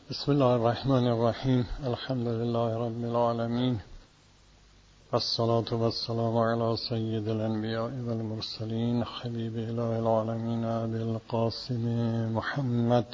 بسم الله الرحمن الرحیم. الحمد لله رب العالمین والصلاة والسلام علی سید الانبیاء والمرسلین حبیب اله العالمین ابی القاسم محمد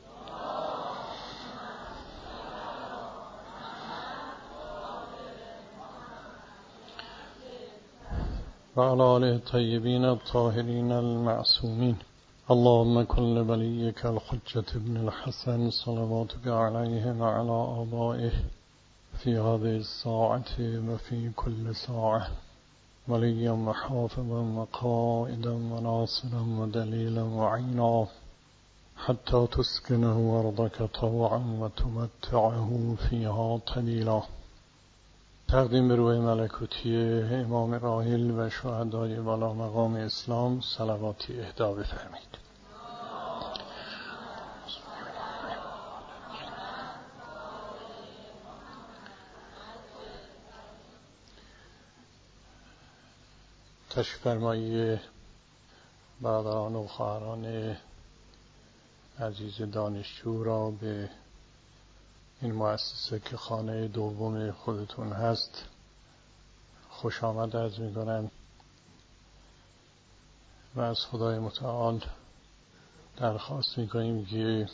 و علی آله الطیبین الطاهرین المعصومین. اللهم كن لوليك الحجة ابن الحسن صلواتك عليه وعلى آبائه في هذه الساعة وفي كل ساعة وليا وحافظا وقائدا وناصرا ودليلا وعينا حتى تسكنه أرضك طوعا وتمتعه فيها طويلا. تقدیم به روح ملکوتی امام راحل و شهدای والا مقام اسلام صلواتی اهدا بفرمایید. تشریف فرمایی برادران و خواهران عزیز دانشجو را به این مؤسسه که خانه دوم خودتون هست خوش آمد عرض می‌کنم و از خدای متعال درخواست می‌کنیم که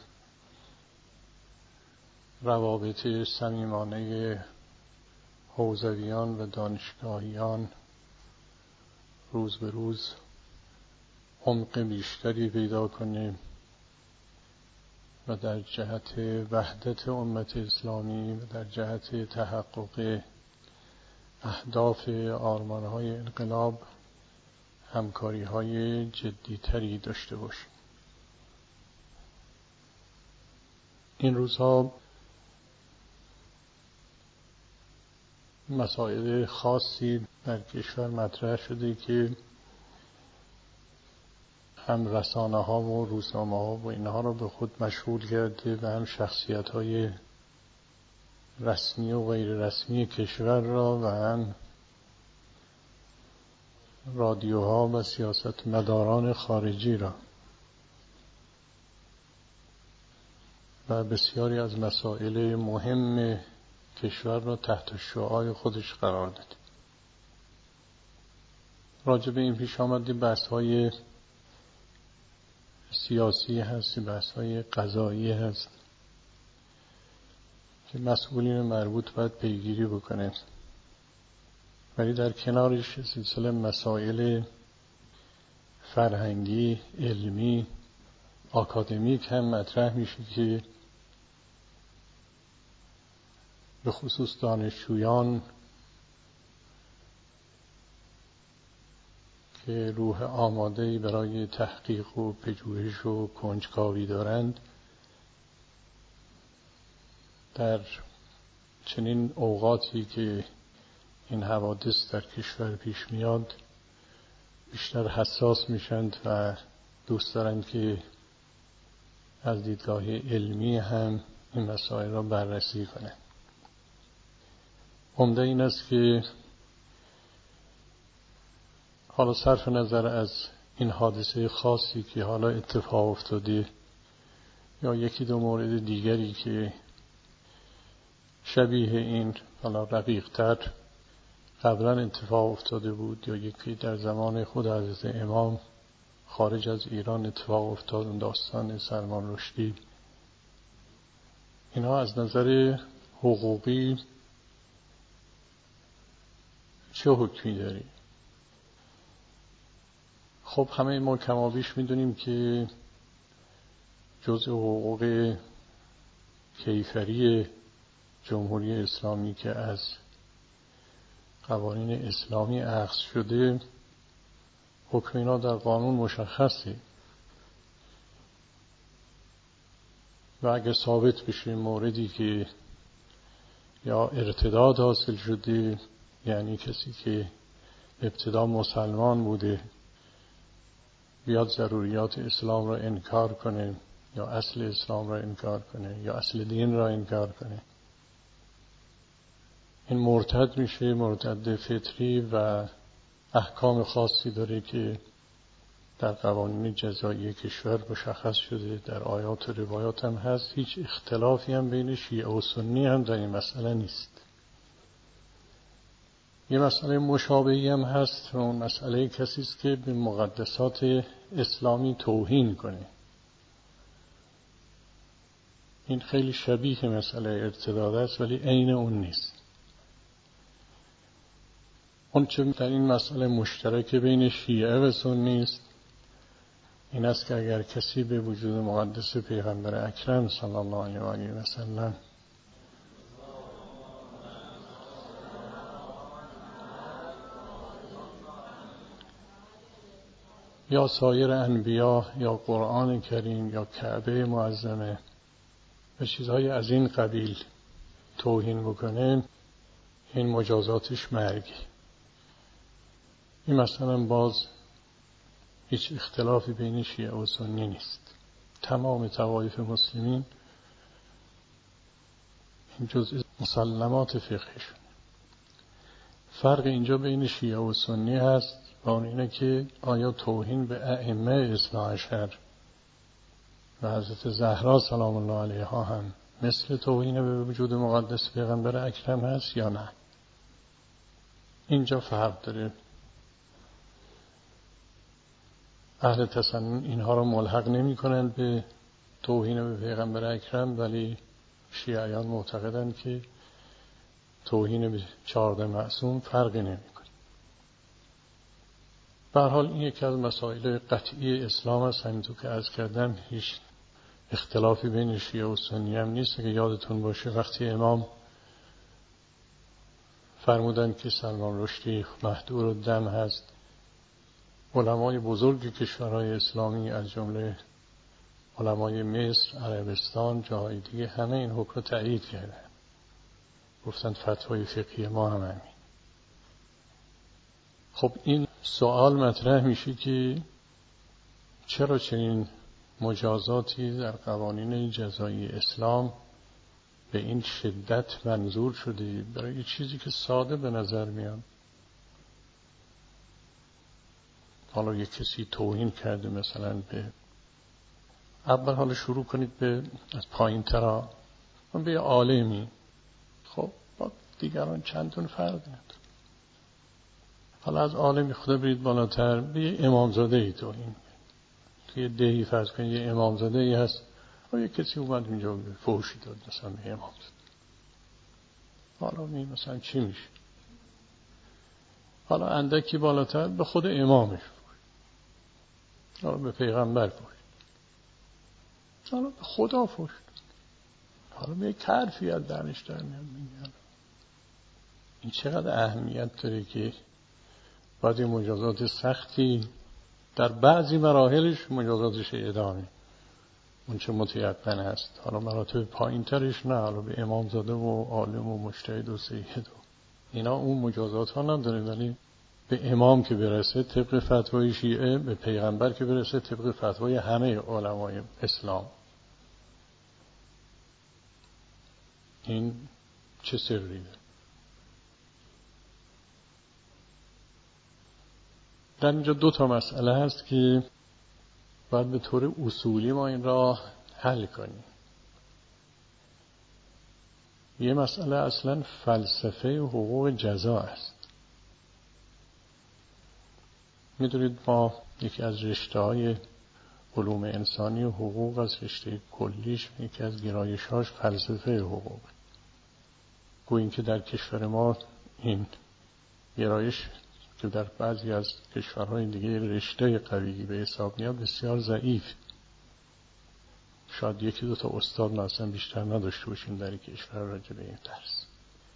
روابط صمیمانه حوزویان و دانشگاهیان روز به روز عمق بیشتری پیدا کنه و در جهت وحدت امت اسلامی و در جهت تحقق اهداف آرمان‌های انقلاب همکاری‌های جدی‌تری داشته باشیم. این روزها مسائل خاصی در کشور مطرح شده که هم رسانه‌ها و روزنامه‌ها و اینها رو به خود مشغول کرده و هم شخصیت‌های رسمی و غیر رسمی کشور را و هم رادیوها و سیاستمداران خارجی را و بسیاری از مسائل مهم کشور را تحت شعاع خودش قرار داد. راجع به این پیش آمده بحث‌های سیاسی هست، بحث‌های قضایی هست که مسئولین مربوط باید پیگیری بکنه، ولی در کنارش سلسله مسائل فرهنگی، علمی، آکادمیک هم مطرح میشه که به خصوص دانشجویان که روح آماده‌ای برای تحقیق و پژوهش و کنجکاوی دارند در چنین اوقاتی که این حوادث در کشور پیش میاد بیشتر حساس میشند و دوست دارند که از دیدگاه علمی هم این مسائل را بررسی کنند. عمده این است که حالا صرف نظر از این حادثه خاصی که حالا اتفاق افتاده یا یکی دو مورد دیگری که شبیه این حالا رقیق‌تر قبلا اتفاق افتاده بود یا یکی در زمان خود حضرت امام خارج از ایران اتفاق افتاد، داستان سلمان رشدی، اینها از نظر حقوقی چه حکمی داری؟ خب همه ما کمابیش میدونیم که جزء حقوق کیفری جمهوری اسلامی که از قوانین اسلامی اخذ شده حکم اینا در قانون مشخصه و اگر ثابت بشه موردی که یا ارتداد حاصل شده، یعنی کسی که ابتدا مسلمان بوده بیاد ضروریات اسلام را انکار کنه یا اصل اسلام را انکار کنه یا اصل دین را انکار کنه، این مرتد میشه، مرتد فطری و احکام خاصی داره که در قوانین جزایی کشور مشخص شده، در آیات و روایات هم هست. هیچ اختلافی هم بین شیعه و سنی هم در این مسئله نیست. یه مسئله مشابهی هم هست و اون مسئله کسی است که به مقدسات اسلامی توهین کنه. این خیلی شبیه مسئله ارتداد است ولی عین اون نیست. اون چه در این مسئله مشترک بین شیعه و سنی است این است که اگر کسی به وجود مقدس پیغمبر اکرم صلی الله علیه و سلم یا سایر انبیا یا قرآن کریم یا کعبه معظمه و چیزهای از این قبیل توهین بکنه، این مجازاتش مرگی. این مثلا باز هیچ اختلافی بین شیعه و سنی نیست. تمام طوایف مسلمین این جزء مسلمات فقهشون. فرق اینجا بین شیعه و سنی هست و اون اینه که آیا توهین به ائمه اثنا عشر و حضرت زهرا سلام الله علیها هم مثل توهین به وجود مقدس پیغمبر اکرم هست یا نه. اینجا فرق داره. اهل تسنن اینها رو ملحق نمی کنند به توهین به پیغمبر اکرم، ولی شیعیان معتقدند که توهین به 14 معصوم فرقی نمی کنه. به هر حال این یکی از مسائل قطعی اسلام است. همینطور که عرض کردم هیچ اختلافی بین شیعه و سنی هم نیست. که یادتون باشه وقتی امام فرمودند که سلمان رشدی مهدور الدم هست، علمای بزرگ کشورهای اسلامی از جمله علمای مصر، عربستان، جاهای دیگه همه این حکم رو تایید کردن. گفتند فتوای فقهی ما هم همین. خب این سوال مطرح میشه که چرا چنین مجازاتی در قوانین جزایی اسلام به این شدت منظور شده برای چیزی که ساده به نظر میاد. حالا یک کسی توهین کرده مثلا به اول حالا شروع کنید به از پایین ترا به یه عالمی، خب با دیگران چندون فرق نداره. حالا از عالمی خدا برید بالاتر به یه امامزاده ای توهین، توی دهی فرض کنید یه امامزاده ای هست و یه کسی اومد اینجا به فحشی داد مثلا به امامزاده. حالا می مثلا چی میشه؟ حالا اندکی بالاتر به خود امامش، حالا به پیغمبر فحش، حالا به خدا فحش، حالا به یک حرفی از دهنش در میاد. این چقدر اهمیت داره که باید مجازات سختی در بعضی مراحلش مجازاتش اعدامه، اون چه متیقن هست. حالا مراتب پایین ترش نه، حالا به امامزاده و عالم و مجتهد و سید و اینا اون مجازات ها نداره، ولی به امام که برسه طبق فتوای شیعه، به پیغمبر که برسه طبق فتوای همه علمای اسلام. این چه سری داره؟ در اینجا دو تا مسئله هست که باید به طور اصولی ما این را حل کنیم. یه مسئله اصلا فلسفه حقوق جزا است. میدونید ما یکی از رشته‌های علوم انسانی و حقوق از رشته کلیش یکی از گرایش‌هاش فلسفه حقوق. گوییم که در کشور ما این گرایش که در بعضی از کشورهای دیگه رشته قوی به حساب میاد بسیار ضعیف. شاید یکی دو تا استاد مثلا بیشتر نداشته باشیم در این کشور راجع به این درس.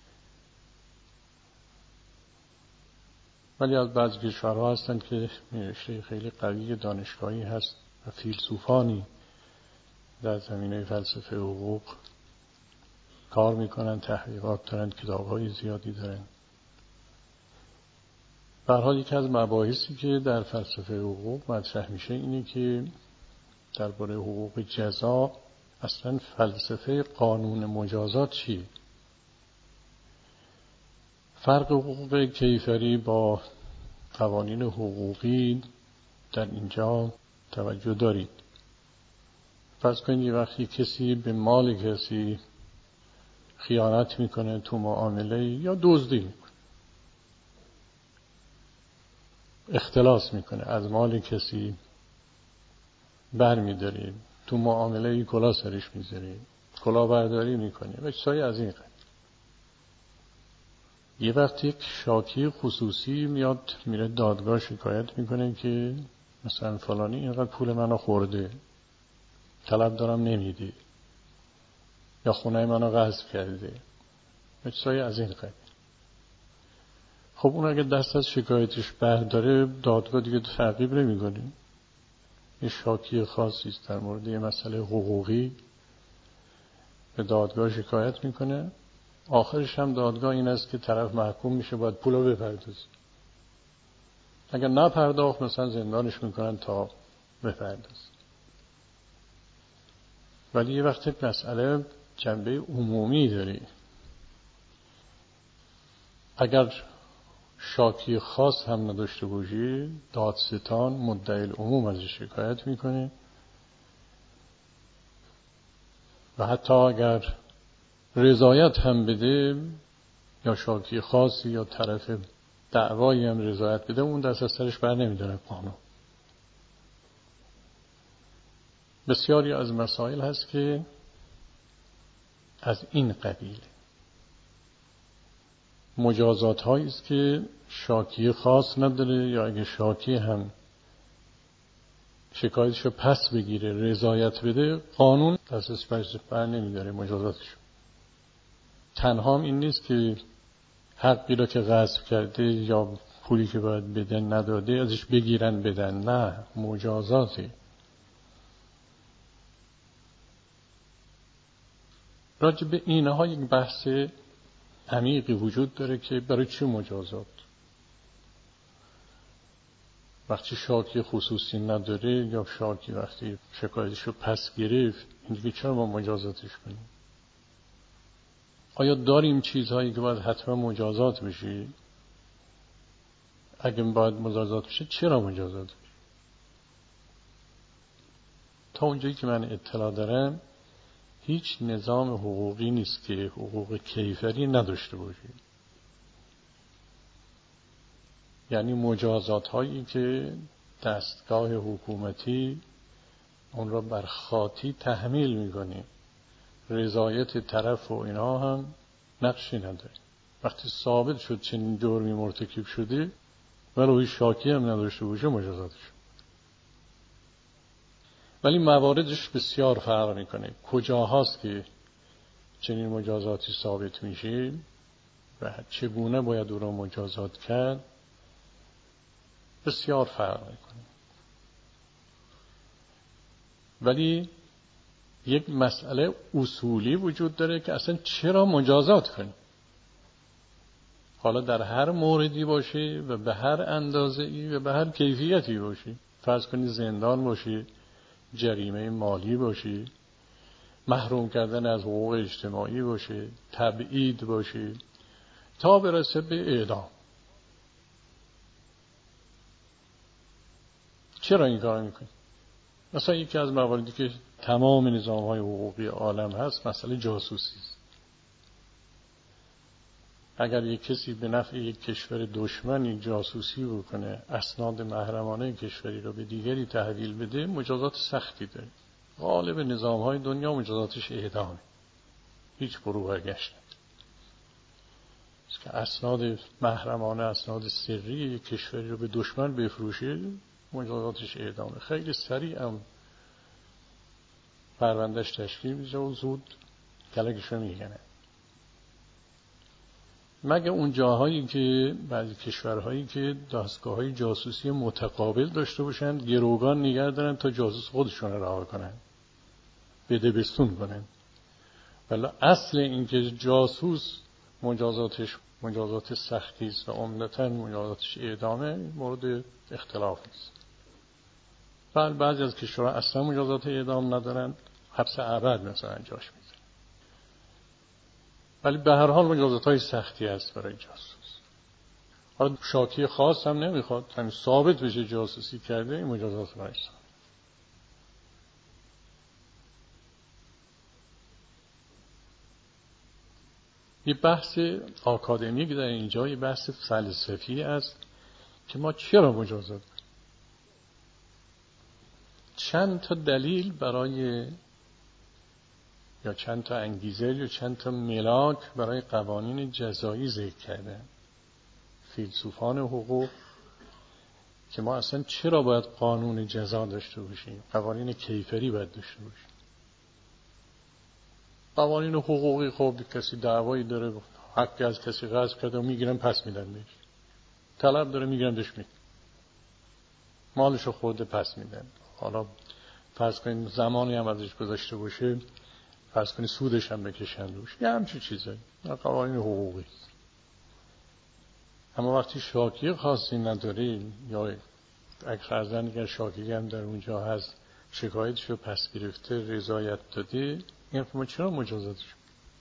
ولی از بعضی کشورها هستند که رشته خیلی قوی دانشگاهی هست و فیلسوفانی در زمینه فلسفه حقوق کار میکنن، تحقیقات دارن، کتاب‌های زیادی دارن. به هر حال یکی از مباحثی که در فلسفه حقوق مطرح میشه اینه که درباره حقوق جزا اصلا فلسفه قانون مجازات چیه؟ فرق حقوق کیفری با قوانین حقوقی در اینجا توجه دارید. فرض کنید یه وقتی کسی به مال کسی خیانت میکنه تو معامله یا دزدی میکنه، اختلاس میکنه، از مال کسی بر میداری، تو معامله کلاه سرش میذاری، کلاه برداری میکنی و چیزایی از این قبیل. یه وقت یک شاکی خصوصی میاد میره دادگاه شکایت میکنه که مثلا فلانی اینقدر پول منو خورده، طلب دارم نمیدی، یا خونه منو غصب کرده و چیزایی از این قبیل. خب اون اگه دست از شکایتش برداره، دادگاه دیگه تعقیب نمیکنه. یه شاکی خاصی است در مورد یه مسئله حقوقی به دادگاه شکایت میکنه، آخرش هم دادگاه این است که طرف محکوم میشه باید پولو بپردازه. اگر نپرداخت مثلا زندانش میکنن تا بپردازه. ولی یه وقت مسئله جنبه عمومی داری. اگر شاکی خاص هم نداشته باشی، دادستان مدعی العموم ازش شکایت میکنه و حتی اگر رضایت هم بده، یا شاکی خاصی یا طرف دعوایی هم رضایت بده، اون دست از سرش بر نمیداره قانون. بسیاری از مسائل هست که از این قبیل مجازات هایی است که شاکی خاص نداره، یا اگه شاکی هم شکایتشو پس بگیره رضایت بده، قانون دست از سرش بر نمیداره مجازاتشو. تنها این نیست که حقی را که غصب کرده یا پولی که باید بدن نداده ازش بگیرن بدن، نه، مجازاته. راجع به اینها یک بحث عمیقی وجود داره که برای چی مجازات؟ وقتی شاکی خصوصی نداره یا شاکی وقتی شکایتشو پس گرفت، اینجوری چرا ما مجازاتش کنیم؟ آیا داریم چیزهایی که باید حتما مجازات بشه؟ اگه باید مجازات بشه چرا مجازات بشه؟ تا اونجایی که من اطلاع دارم هیچ نظام حقوقی نیست که حقوق کیفری نداشته باشه. یعنی مجازات هایی که دستگاه حکومتی اون را بر خاطی تحمیل میکنه، رضایت طرف و اینا هم نقشی نداره. وقتی ثابت شد چنین جرمی مرتکب شده، ولو شاکی هم نداشته باشه مجازاتش. ولی مواردش بسیار فرق میکنه. کجا هاست که چنین مجازاتی ثابت میشه و چگونه باید او را مجازات کرد، بسیار فرق میکنه. ولی یک مسئله اصولی وجود داره که اصلا چرا مجازات کنیم؟ حالا در هر موردی باشه و به هر اندازه‌ای و به هر کیفیتی باشه. فرض کنید زندان باشه، جریمه مالی باشه، محروم کردن از حقوق اجتماعی باشه، تبعید باشه، تا برسه به اعدام. چرا این کار میکنیم؟ مثلا یکی از مواردی که تمام نظام‌های حقوقی عالم هست، مسئله جاسوسی است. اگر یک کسی به نفع یک کشور دشمن یک جاسوسی بکنه، اسناد محرمانه کشوری رو به دیگری تحویل بده، مجازات سختی داره. غالب نظام‌های دنیا مجازاتش اعدامه. هیچ برگشت نداره. که اسناد محرمانه، اسناد سری یک کشوری رو به دشمن بفروشه، مجازاتش اعدامه. خیلی سریع هم پروندهش تشکیل میشه و زود کلکش رو میگنه. مگه اون جاهایی که بعضی کشورهایی که دستگاه‌های جاسوسی متقابل داشته باشند، گروگان نگه دارن تا جاسوس خودشون رها کنن، بده بستون کنن. ولی اصل این که جاسوس مجازاتش مجازات سختی است و عمدتاً مجازاتش اعدامه، مورد اختلاف نیست. بله بعضی از کشورها اصلا مجازات اعدام ندارن، حبس ابد مثلا جاش میذارن. ولی به هر حال مجازات‌های سختی هست برای جاسوس. حالا شاکی خاص هم نمیخواد، همین ثابت بشه جاسوسی کرده، این مجازات رئیس. یه بحث آکادمیک در اینجا، یه بحث فلسفی است که ما چرا مجازات؟ چند تا دلیل برای یا چند تا انگیزه یا چند تا ملاک برای قوانین جزایی ذکر کرده فیلسوفان حقوق که ما اصلا چرا باید قانون جزا داشته باشیم، قوانین کیفری باید داشته باشیم. قوانین حقوقی خب کسی دعوایی داره حقی از کسی غصب کرده و میگیرن پس میدن بهش، طلب داره میگیرن بهش میدن، مالشو خورده پس میدن. حالا فرض کنید زمانی هم ازش گذاشته باشه، فرض کنید سودش هم بکشن روش، یه همچین چیزایی، قوانین حقوقی. اما وقتی شاکی خاصی نداریم یا فرضاً اگر شاکی هم در اونجا هست شکایتشو پس گرفته رضایت داده، این ما چرا مجازاتش؟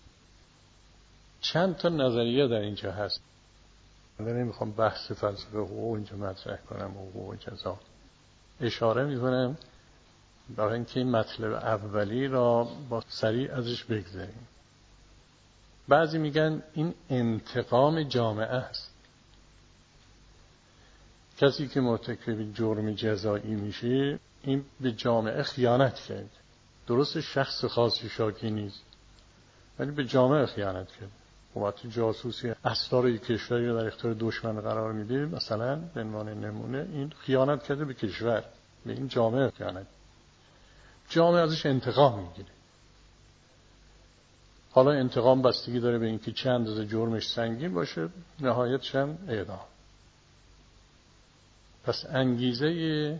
چند تا نظریه در اینجا هست. من نمیخوام بحث فلسفه حقوق اینجا مطرح کنم، حقوق و جزا اشاره میکنم برای اینکه این مطلب اولی را با سریع ازش بگذاریم. بعضی میگن این انتقام جامعه است. کسی که مرتکب جرم جزایی میشه این به جامعه خیانت کرد. درست شخص خاصی شاکی نیست ولی به جامعه خیانت کرد. وقتی جاسوسی اسرار یک کشوری رو در اختیار دشمن قرار میده، مثلا به عنوان نمونه این خیانت کرده به کشور، به این جامعه خیانت. جامعه ازش انتقام میگیره. حالا انتقام بستگی داره به اینکه چه اندازه جرمش سنگین باشه، نهایتش هم اعدام. پس انگیزه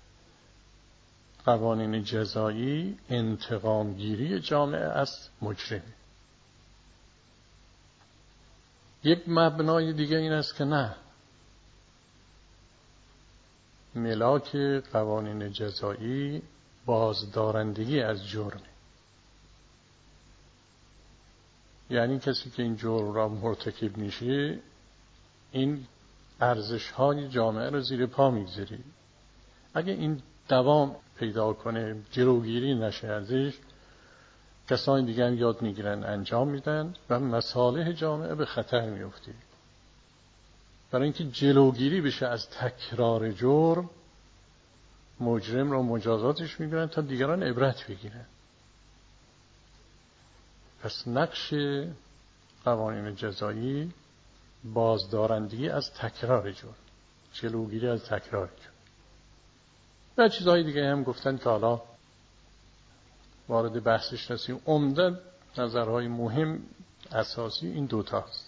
قوانین جزایی انتقام گیری جامعه از مجرم. یک مبنای دیگه این است که نه، ملاک قوانین جزایی بازدارندگی از جرم. یعنی کسی که این جرم را مرتکب میشه این ارزش‌های جامعه رو زیر پا میگذاره. اگه این دوام پیدا کنه، جلوگیری نشه ازش، کسانی دیگر یاد میگیرن انجام میدن و مصالح جامعه به خطر میفته. برای اینکه جلوگیری بشه از تکرار جرم، مجرم رو مجازاتش میگیرن تا دیگران عبرت بگیرن. پس نقش قوانین جزایی بازدارندگی از تکرار جرم، جلوگیری از تکرار جرم. و چیزهای دیگه هم گفتن که حالا وارد بحثش نسیم. عمدن نظرهای مهم اساسی این دوتاست.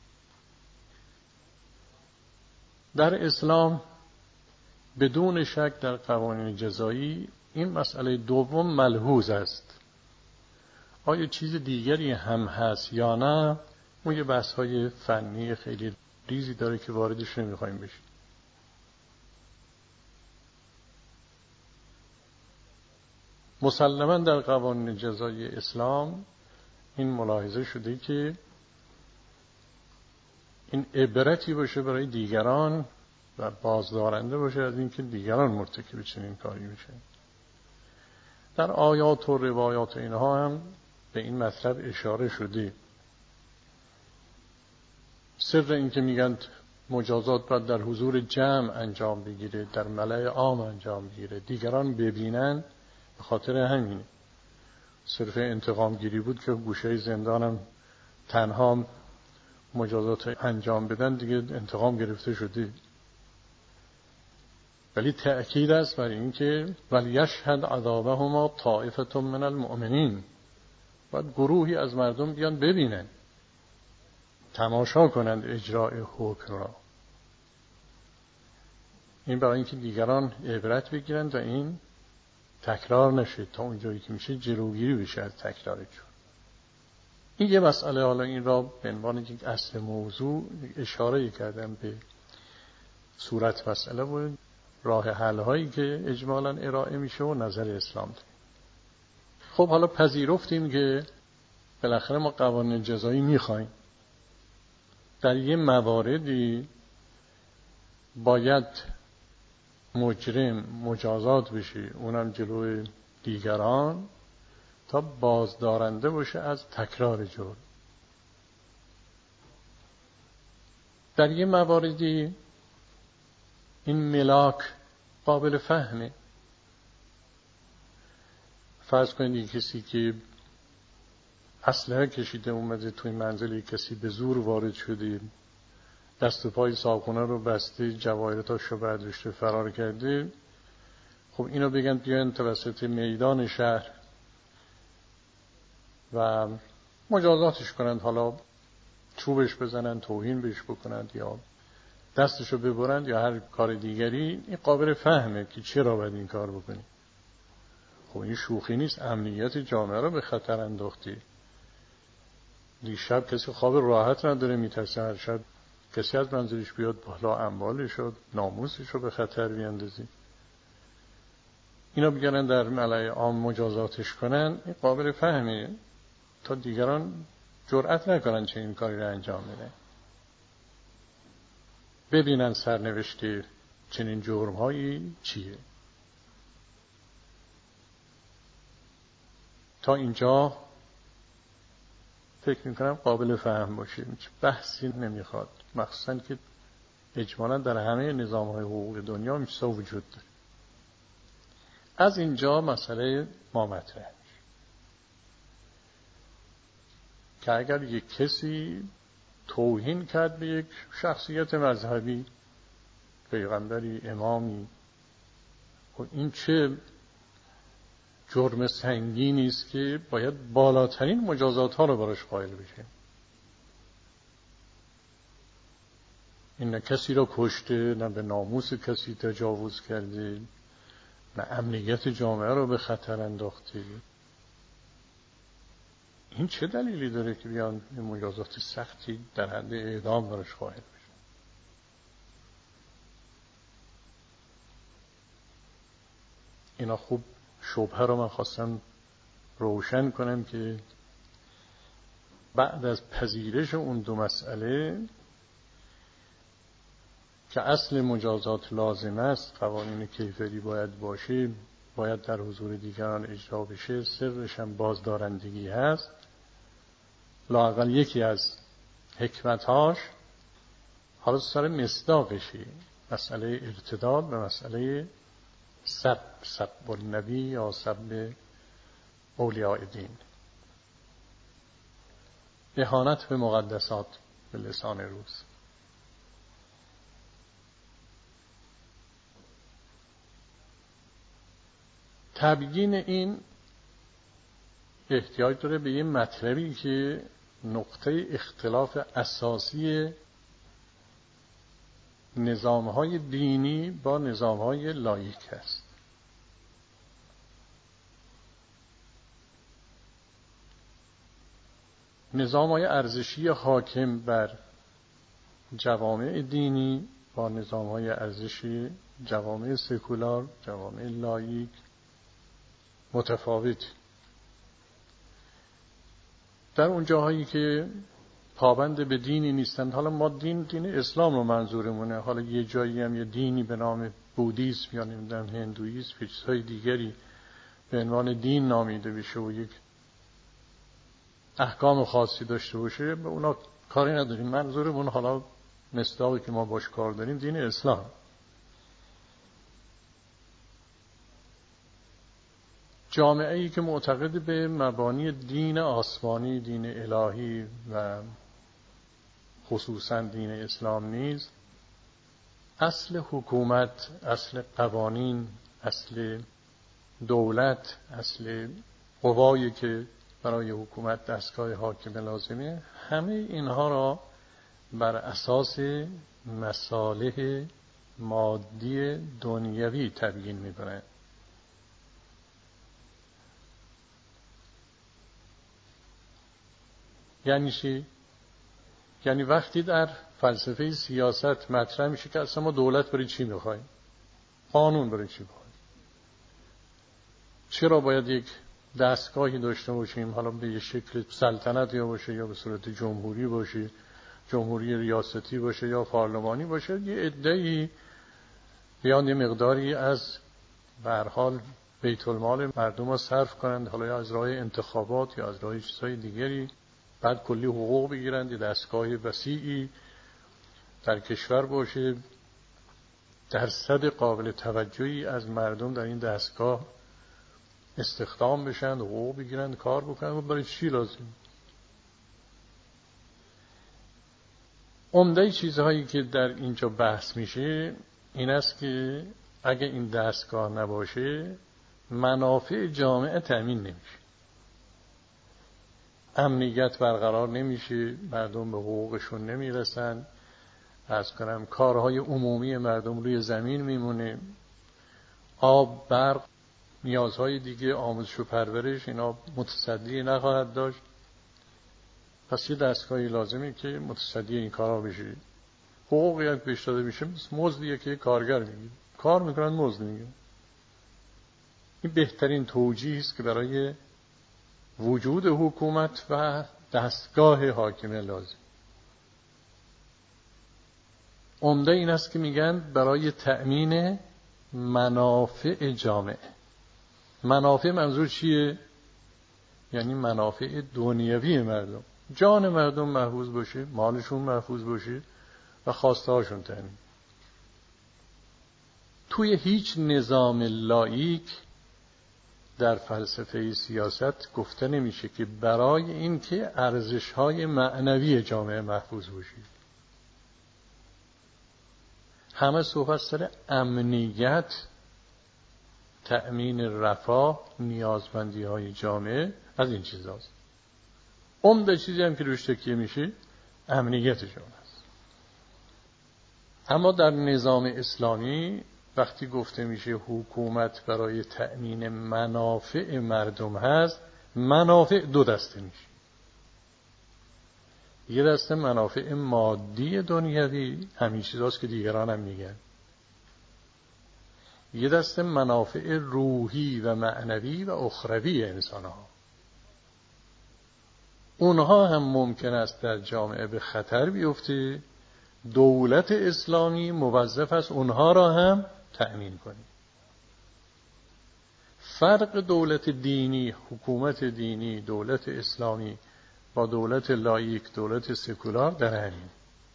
در اسلام بدون شک در قوانین جزایی این مسئله دوم ملحوظ است. آیا چیز دیگری هم هست یا نه؟ اون یه بحث‌های فنی خیلی ریزی داره که واردش نمی‌خوایم بشیم. مسلماً در قوانین جزایی اسلام این ملاحظه شده که این عبرتی باشه برای دیگران و بازدارنده باشه از اینکه دیگران مرتکب چنین کاری بشن. در آیات و روایات اینها هم به این مطلب اشاره شده. سر این که میگن مجازات باید در حضور جمع انجام بگیره، در ملأ عام انجام بگیره، دیگران ببینن، به خاطر همینه. صرف انتقام گیری بود که گوشه زندانم تنها مجازات انجام بدن دیگه انتقام گرفته شده. ولی تأکید است بر این که ولیشهد عذابهما طائفة من المؤمنین، باید گروهی از مردم بیان ببینن، تماشا کنند اجرای حکم را. این برای اینکه دیگران عبرت بگیرند و این تکرار نشه، تا اونجایی که میشه جلوگیری بشه از تکرار جرم. این یه مسئله. حالا این را به عنوان یک اصل موضوع اشاره کردم به صورت مسئله و راه حل هایی که اجمالاً ارائه میشه و نظر اسلام ده. خب حالا پذیرفتیم که بالاخره ما قوانین جزایی میخوایم. در یه مواردی باید مجرم مجازات بشه، اونم جلوی دیگران، تا بازدارنده باشه از تکرار جرم. در یه مواردی این ملاک قابل فهمه. فرض کنید کسی که اسلحه کشیده اومده توی منزل کسی، به زور وارد شده، دست و پای صاحبخونه رو بسته، جواهراتش رو برداشته فرار کرده، خب اینو بگن بیاین توسط میدان شهر و مجازاتش کنند، حالا چوبش بزنن، توهین بهش بکنند، یا دستشو ببرند، یا هر کار دیگری. این قابل فهمه که چرا باید این کار بکنی. خب این شوخی نیست، امنیت جامعه رو به خطر انداختی. دیشب کسی خواب راحت نداره، میترسه هر شب کسی از منزلش بیاد بالا، اموالش رو، ناموسش رو به خطر بیاندازی. اینا بگرن در ملأ عام مجازاتش کنن، این قابل فهمه تا دیگران جرأت نکنن چه این کاری رو انجام بدن. ببینن سرنوشت چنین جرم‌هایی چیه. تا اینجا فکر میکنم قابل فهم باشه، بحثی نمیخواد، مخصوصا که اجمالا در همه نظام‌های حقوق دنیا این چیزا وجود داره. از اینجا مسئله ما مطرح میشه که اگر یک کسی توهین کرد به یک شخصیت مذهبی، پیغمبری، امامی، خب این چه جرم سنگینی است که باید بالاترین مجازات ها رو براش قائل بشه. این نه کسی را کشته، نه به ناموس کسی تجاوز کرده، نه امنیت جامعه رو به خطر انداخته. این چه دلیلی داره که بیان مجازات سختی در حد اعدام براش قائل بشه؟ اینا خوب شبهه رو من خواستم روشن کنم که بعد از پذیرش اون دو مسئله که اصل مجازات لازم است، قوانین کیفری باید باشه، باید در حضور دیگران اجرا بشه، سرش هم بازدارندگی هست، لااقل یکی از حکمتهاش حالا سر مصداقشی، مسئله ارتداد و مسئله سب النبی یا سب اولیاء دین، اهانت به مقدسات به لسان روز. تبیین این احتیاج داره به یه مطلبی که نقطه اختلاف اساسی نظام‌های دینی با نظام‌های لاییک است. نظام‌های ارزشی حاکم بر جوامع دینی با نظام‌های ارزشی جوامع سکولار، جوامع لاییک متفاوت. در اون جاهایی که پابند به دینی نیستند، حالا ما دین اسلام رو منظورمونه، حالا یه جایی هم یه دینی به نام بودیسم یا نمیدونم هندویسم یا چیزهای دیگری به عنوان دین نامیده بشه و یک احکام خاصی داشته باشه، به اونا کاری نداریم. منظورمون حالا مصداقی که ما باش کار داریم دین اسلام. جامعه‌ای که معتقد به مبانی دین آسمانی، دین الهی و خصوصا دین اسلام نیست، اصل حکومت، اصل قوانین، اصل دولت، اصل قوایی که برای حکومت دستگاه حاکم لازمه، همه اینها را بر اساس مصالح مادی دنیوی تبیین می‌کنه. یعنی چی؟ یعنی وقتی در فلسفه سیاست مطرح میشه که اصلا ما دولت برای چی میخوایم؟ قانون برای چی میخوایم؟ چرا باید یک دستگاهی داشته باشیم، حالا به یه شکل سلطنت یا باشه یا به صورت جمهوری باشه، جمهوری ریاستی باشه یا پارلمانی باشه، یه عده‌ای بیان یه مقداری از به هر حال بیت المال مردم ها صرف کنند، حالا یا از راه انتخابات یا از راه چیزهای دیگری، بعد کلی حقوق بگیرند، یه دستگاه وسیعی در کشور باشه، درصد قابل توجهی از مردم در این دستگاه استخدام بشن، حقوق بگیرند، کار بکنند. برای چی لازم؟ عمده چیزهایی که در اینجا بحث میشه این است که اگه این دستگاه نباشه منافع جامعه تأمین نمیشه، امنیت برقرار نمیشه، مردم به حقوقشون نمیرسن، عرض کنم کارهای عمومی مردم روی زمین میمونه، آب، برق، نیازهای دیگه، آموزش و پرورش، اینا متصدی نخواهد داشت. پس یه دستگاهی لازمه که متصدی این کارا بشه. حقوقی که بهش داده میشه مزدیه که کارگر میگیره، کار میکنن مزد میگیرن. این بهترین توجیه است که برای وجود حکومت و دستگاه حاکمه لازم. عمده این است که میگن برای تأمین منافع جامعه. منافع منظور چیه؟ یعنی منافع دنیوی مردم، جان مردم محفوظ باشه، مالشون محفوظ باشه و خواسته هاشون تأمین. توی هیچ نظام لاییک در فلسفه سیاست گفته نمیشه که برای این که ارزش‌های معنوی جامعه محفوظ باشه. همه صحبت سر امنیت، تأمین رفاه، نیازمندی‌های جامعه، از این چیزاست. عمده چیزی هم که روش تکیه میشه امنیت جامعه است. اما در نظام اسلامی وقتی گفته میشه حکومت برای تأمین منافع مردم هست، منافع دو دسته میشه. یه دسته منافع مادی دنیوی، همین چیزاست که دیگران هم میگن. یه دسته منافع روحی و معنوی و اخروی انسان ها. اونها هم ممکن است در جامعه به خطر بیفته. دولت اسلامی موظف است اونها را هم تأمین کنه. فرق دولت دینی، حکومت دینی، دولت اسلامی با دولت لاییک، دولت سکولار در همین.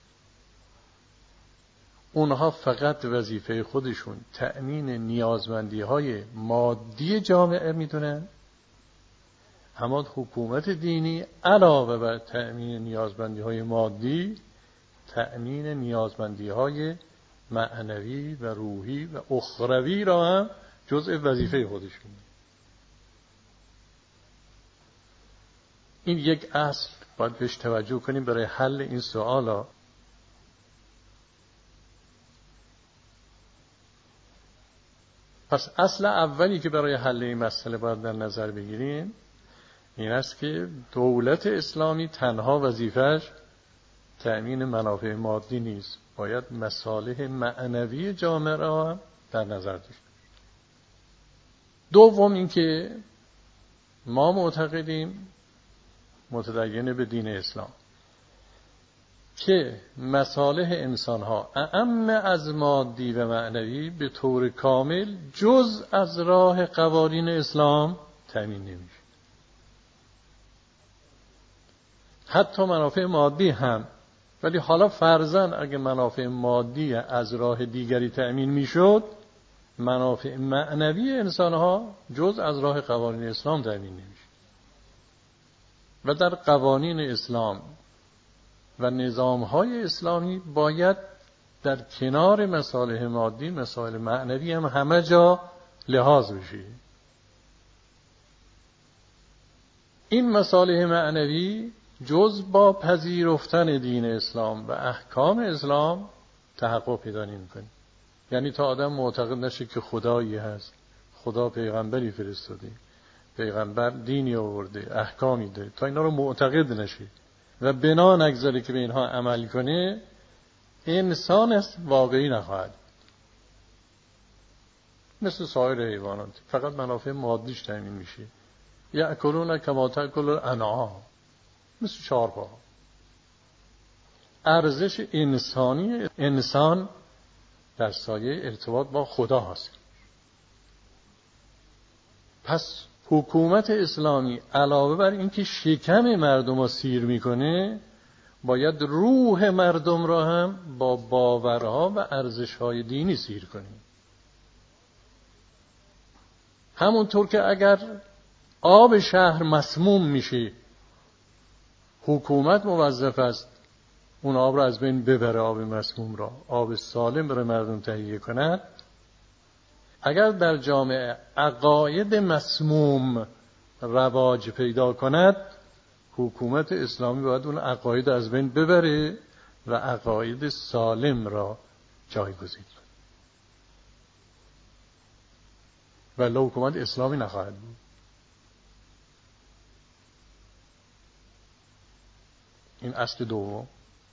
اونها فقط وظیفه خودشون تأمین نیازمندی‌های مادی جامعه میدونن، اما حکومت دینی علاوه بر تأمین نیازمندی‌های مادی، تأمین نیازمندی‌های معنوی و روحی و اخروی را هم جزء وظیفه خودشون. این یک اصل باید بهش توجه کنیم برای حل این سوالا. پس اصل اولی که برای حل این مسئله باید در نظر بگیریم این است که دولت اسلامی تنها وظیفه‌اش تأمین منافع مادی نیست، باید مصالح معنوی جامعه را در نظر داشت. دوم اینکه ما معتقدیم، متدین به دین اسلام، که مصالح انسان‌ها اعم از مادی و معنوی به طور کامل جز از راه قوانین اسلام تأمین نمیشه. حتی منافع مادی هم، ولی حالا فرضاً اگه منافع مادی از راه دیگری تأمین میشد، منافع معنوی انسان‌ها جز از راه قوانین اسلام تأمین نمیشه. و در قوانین اسلام و نظام‌های اسلامی باید در کنار مصالح مادی، مصالح معنوی هم همه جا لحاظ بشه. این مصالح معنوی جز با پذیرفتن دین اسلام و احکام اسلام تحقق پیدا نمی‌کنه. یعنی تا آدم معتقد نشه که خدایی هست، خدا پیغمبری فرستاده، پیغمبر دینی آورده، احکامی داره، تا اینا رو معتقد نشه و بنا نگذاره که به اینها عمل کنه، انسان است واقعی نخواهد. مثل سایر حیوانات فقط منافع مادیش تامین میشه. یأکلون کما تأکل الانعام، مثل چهارپا. ارزش انسانی انسان در سایه ارتباط با خدا حاصل. پس حکومت اسلامی علاوه بر اینکه شکم مردم را سیر میکنه، باید روح مردم را هم با باورها و ارزش‌های دینی سیر کنه. همونطور که اگر آب شهر مسموم میشه، حکومت موظف است اون آب را از بین ببره، آب مسموم را، آب سالم برای مردم تهیه کند. اگر در جامعه عقاید مسموم رواج پیدا کند، حکومت اسلامی باید اون عقاید از بین ببره و عقاید سالم را جایگزین کنه. ولی حکومت اسلامی نخواهد بود. این اصل دوم.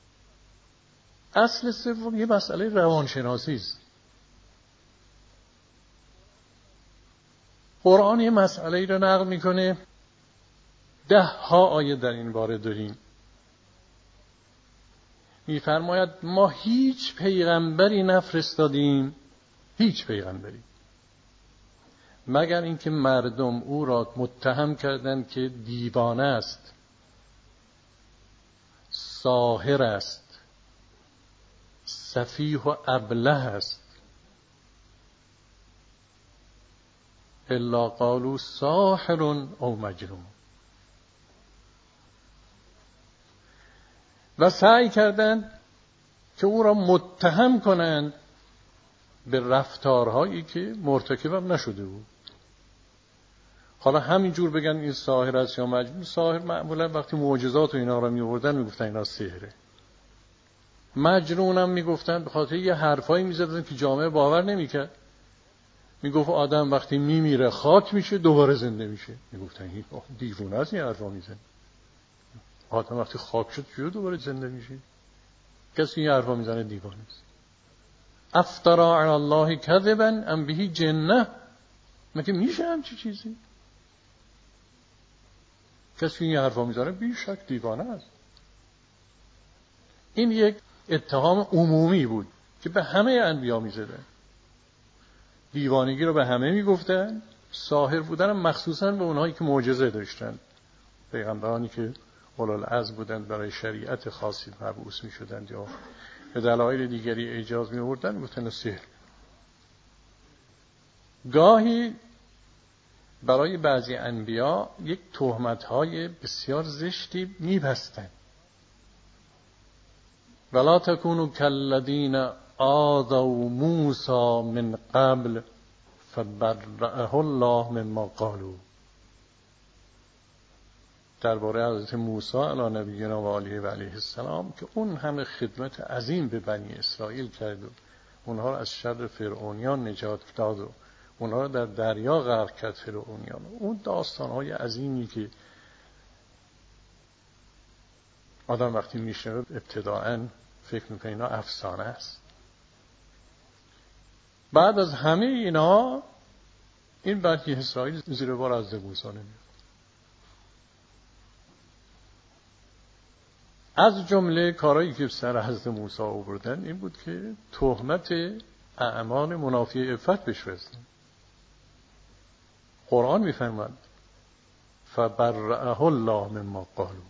اصل سوم یه مسئله روانشناسی است. قرآن یه مسئله رو نقل میکنه، 10 آیه در این باره داریم. میفرماید ما هیچ پیغمبری نفرستادیم، هیچ پیغمبری، مگر اینکه مردم او را متهم کردند که دیوانه است، ساحر است، سفیه و ابله است، الا قالوا ساحر او مجنون. و سعی کردند که او را متهم کنند به رفتارهایی که مرتکب نشده بود. حالا همینجور بگن این ساحر است یا مجنون. ساحر معمولا وقتی معجزات و اینا را می آوردن میگفتن اینا سحره. مجنون هم میگفتن به خاطر یه حرفایی میزدن که جامعه باور نمیکرد. میگفت آدم وقتی میمیره خاک میشه دوباره زنده میشه. میگفتن این دیوونه است این حرفا میزنه. آدم وقتی خاک شد چجوری دوباره زنده میشه؟ کسی این حرفا میزنه دیوانه است. افترا علی الله کذبا ام به جنه. مگه میشه همچی چیزی؟ کسی این حرفا میزنه بیشک دیوانه است. این یک اتهام عمومی بود که به همه انبیا میزدن. دیوانگی رو به همه میگفتن، ساحر بودن مخصوصا به اونهایی که معجزه داشتن، پیغمبرانی که اولوالعزم بودند برای شریعت خاصی مبعوث میشدند یا به دلایل دیگری اجازه می‌آوردند میگفتن سحر. گاهی برای بعضی انبیا یک تهمت‌های بسیار زشتی می‌بستند. ولا تکونوا کالذین آذوا موسی من قبل فبرأه الله مما قالوا. درباره حضرت موسی علی نبینا و آله و علیه السلام که اون همه خدمت عظیم به بنی اسرائیل کرد و اونها را از شر فرعونیان نجات داد و اونها را در دریا غرق کرد فرعونیان. اون داستان‌های عظیمی که آدم وقتی میشنوه ابتداءً فکر میکنه اینا افسانه است. بعد از همه اینا این بنی اسرائیل زیر بار از موسی نمیاد. از جمله کارهایی که سر حضرت موسی آوردن این بود که تهمت اعمال منافی عفت بهش بزنن. قرآن میفرماد فبرأه الله مما قالوا.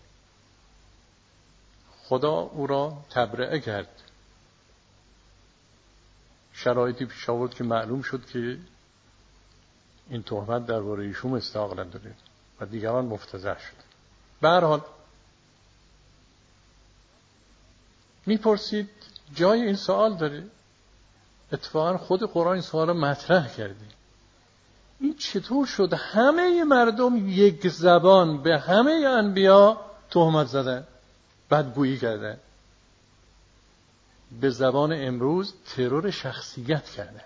خدا او را تبرئه کرد. شرایطی پیش آورد که معلوم شد که این تهمت درباره ایشون مستحق نداره و دیگران مفتضح شد. به هر حال میپرسید جای این سوال داره. اتفاقا خود قرآن این سوال مطرح کرده. این چطور شد همه مردم یک زبان به همه انبیا تهمت زدن، بدگویی کردن، به زبان امروز ترور شخصیت کردن.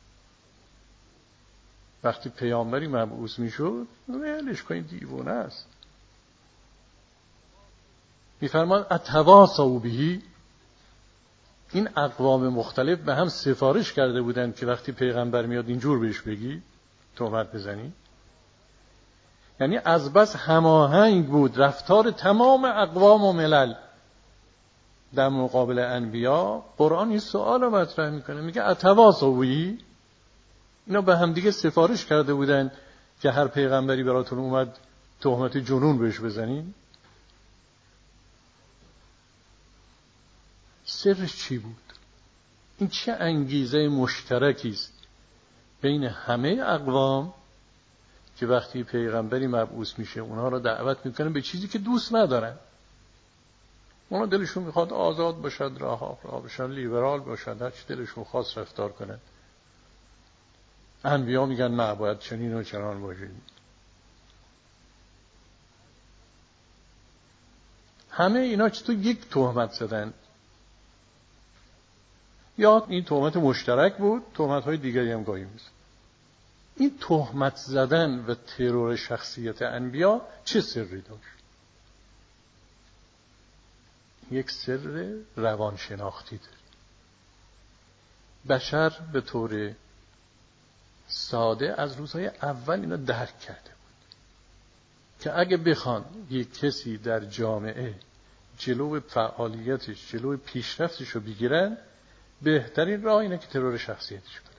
وقتی پیامبری مبعوث میشد ولش کنید دیوانه است. میفرماد اتواصوا به. این اقوام مختلف به هم سفارش کرده بودند که وقتی پیغمبر میاد اینجور بهش بگی، تهمت بزنی. یعنی از بس هماهنگ بود رفتار تمام اقوام و ملل در مقابل انبیا قرآن این سوال رو مطرح میکنه، میگه اتواصوی، اینا به هم دیگه سفارش کرده بودن که هر پیغمبری براتون اومد تهمت جنون بهش بزنین؟ سرش چی بود؟ این چه انگیزه مشترکی است بین همه اقوام که وقتی پیغمبری مبعوث میشه اونها رو دعوت میکنه به چیزی که دوست ندارن؟ اونا دلشون میخواد آزاد باشد، رها باشن، لیبرال باشد، هر چی دلشون خواست رفتار کنن. انبیا میگن نه، باید چنین و چنان باشید. همه اینا چطور یک تهمت زدن؟ یا این تهمت مشترک بود، تهمت های دیگری هم گاهی میزن. این تهمت زدن و ترور شخصیت انبیا چه سری داشت؟ یک سر روانشناختی داره. بشر به طور ساده از روزهای اول اینا درک کرده بود که اگه بخوان یک کسی در جامعه جلو فعالیتش، جلو پیشرفتش رو بگیرن، بهترین راه اینه که ترور شخصیتش کنه.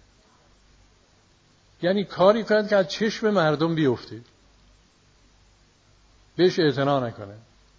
یعنی کاری کنند که از چشم مردم بیفته، بهش اعتنا نکنه.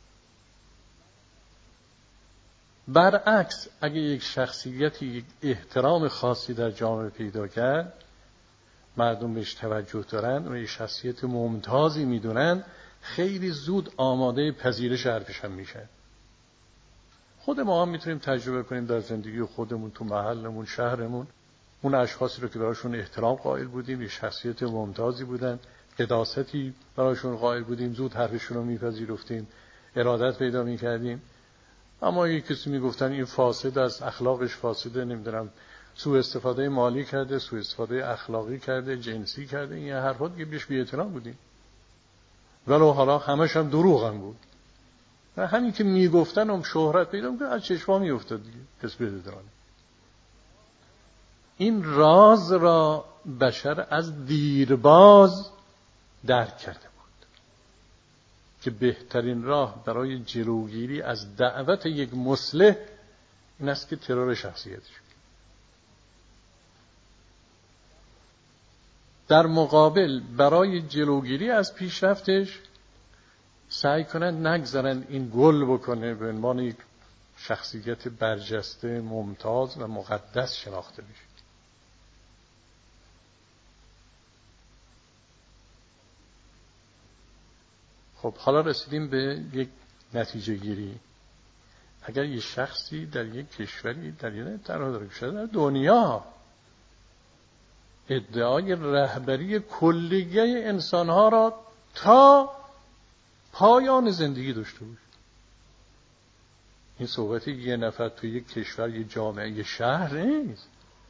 برعکس اگه یک شخصیتی یک احترام خاصی در جامعه پیدا کرد، مردم بهش توجه دارن و یک شخصیت ممتازی میدونن، خیلی زود آماده پذیرش حرفش هم میشن. خود ما هم میتونیم تجربه کنیم در زندگی خودمون، تو محلمون، شهرمون. اون اشخاصی رو که براشون احترام قائل بودیم، یک شخصیت ممتازی بودن، قداستی براشون قائل بودیم، زود حرفشون رو میپذیرفتیم، ارادت پیدا میکردیم. اما یک کسی میگفتن این فاسد است، اخلاقش فاسده، نمیدونم سوء استفاده مالی کرده، سوء استفاده اخلاقی کرده، جنسی کرده، این حرفا دیگه بیش بی‌اعتنا بودیم. ولو حالا همش هم دروغ هم بود. و همین که میگفتن هم شهرت پیدا میکنه، از چشما میافتاد دیگه، کس بدرانه. این راز را بشر از دیرباز درک کرده بود که بهترین راه برای جلوگیری از دعوت یک مصلح این است که ترور شخصیتش. در مقابل برای جلوگیری از پیشرفتش سعی کنند نگذارند این گل بکنه، به عنوان یک شخصیت برجسته، ممتاز و مقدس شناخته بشه. خب حالا رسیدیم به یک نتیجه گیری. اگر یک شخصی در یک کشوری، در دنیا ادعای رهبری کلیه انسانها را تا پایان زندگی داشته باشه، این صحبت یه نفر تو یک کشور، یه جامعه، یه شهر نیست.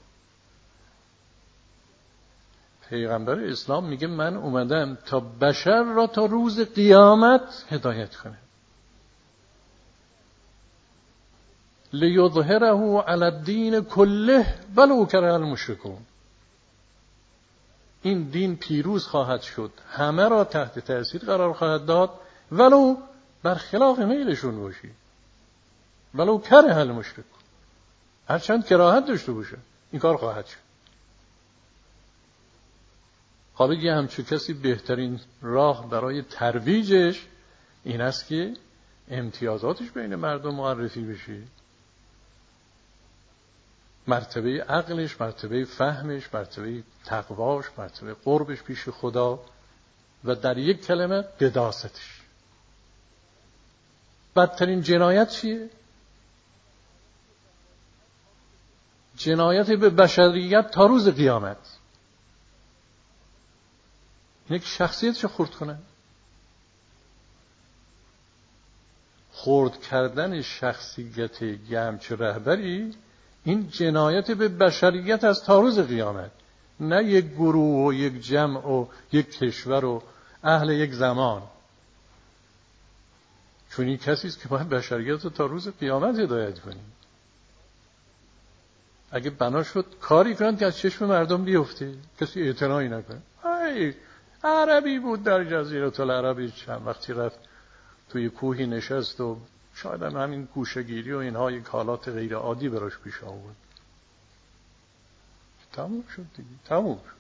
پیغمبر اسلام میگه من اومدم تا بشر را تا روز قیامت هدایت کنم. لیظهره علی الدین کله ولو کره المشرکون. این دین پیروز خواهد شد، همه را تحت تأثیر قرار خواهد داد، ولو برخلاف میلشون باشی، ولو کره المشرکون، هرچند کراهت داشته باشه این کار خواهد شد. حالا یه همچون کسی بهترین راه برای ترویجش این است که امتیازاتش بین مردم معرفی بشه، مرتبه عقلش، مرتبه فهمش، مرتبه تقواش، مرتبه قربش پیش خدا و در یک کلمه قداستش. بدترین جنایت چیه؟ جنایت به بشریت تا روز قیامت. یک شخصیتشو خرد کنن. خرد کردن شخصیت یه همچه رهبری این جنایت به بشریت از تا روز قیامت، نه یک گروه و یک جمع و یک کشور و اهل یک زمان. چون این کسی است که باید بشریت رو تا روز قیامت هدایت کنیم. اگه بنا شد کاری کنند که از چشم مردم بیفته، کسی اعتنایی نکنه. عربی بود در جزیره العرب، چند وقتی رفت توی کوهی نشست و شاید هم همین گوشه‌گیری و اینها یک حالات غیر عادی براش پیش آورد. تموم شد دیگه، تموم شد.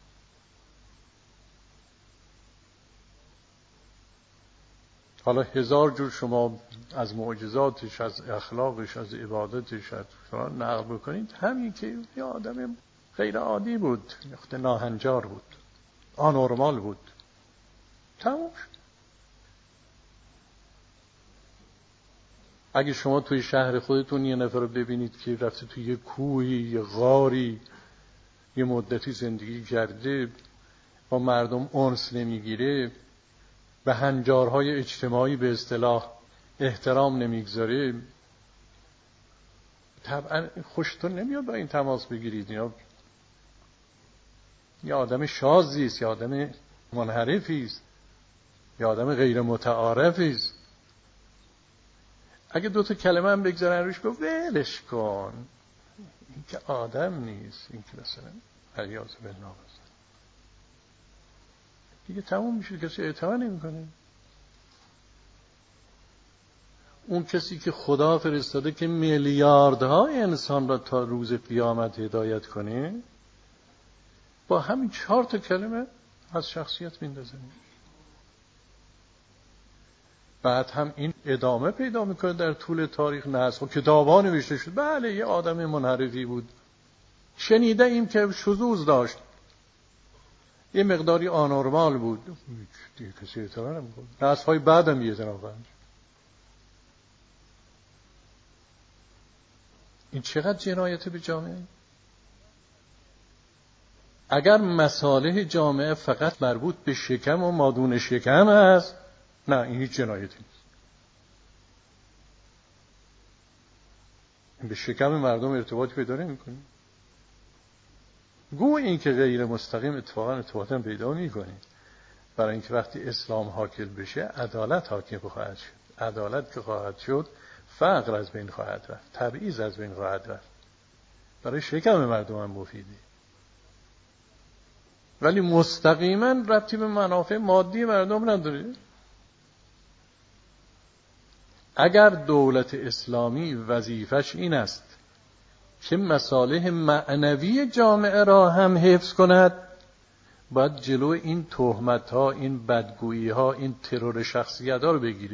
حالا هزار جور شما از معجزاتش، از اخلاقش، از عبادتش شما نقل بکنید، همین که یه آدم غیر عادی بود، ناهنجار بود، آنورمال بود، تموم شد. اگه شما توی شهر خودتون یه نفر رو ببینید که رفته توی یه کوهی، یه غاری، یه مدتی زندگی کرده، با مردم انس نمیگیره، به هنجارهای اجتماعی به اصطلاح احترام نمیگذاره، طبعا خوشتون نمیاد با این تماس بگیرید. یا آدم شاذی است، یا آدم منحرفی است، یا آدم غیر متعارفی است. اگه دو تا کلمه هم بگذارن روش، گفت ولش کن، این که آدم نیست، این که مثلا علیاذ بالله دیگه تموم میشه، کسی اعتبار نمیکنه. اون کسی که خدا فرستاده که میلیاردها انسان را تا روز قیامت هدایت کنه، با همین 4 تا کلمه از شخصیت میندازه. بعد هم این ادامه پیدا میکنه در طول تاریخ. نسل کتابا نوشته شد بله یه آدم منحرفی بود، شنیده ایم که شذوذ داشت، یه مقداری آنورمال بود، دیگه کسی اعتبار نمیکنه. نسل‌های بعدم یه اعتبار. این چقدر جنایت به جامعه. اگر مصالح جامعه فقط مربوط به شکم و مادون شکم است، نه، این هیچ جنایتی نیست. به شکم مردم ارتباطی پیدا نمی‌کنه. گو این که غیر مستقیم اتفاقا ارتباطا پیدا می‌کنه. برای اینکه وقتی اسلام حاکم بشه عدالت حاکم خواهد شد. عدالت که خواهد شد فقر از بین خواهد رفت، تبعیض از بین خواهد رفت. برای شکم مردم هم مفیده. ولی مستقیما ربطی به منافع مادی مردم نداره. اگر دولت اسلامی وظیفش این است که مصالح معنوی جامعه را هم حفظ کند، باید جلو این تهمت‌ها، این بدگویی‌ها، این ترور شخصیت‌ها رو بگیره.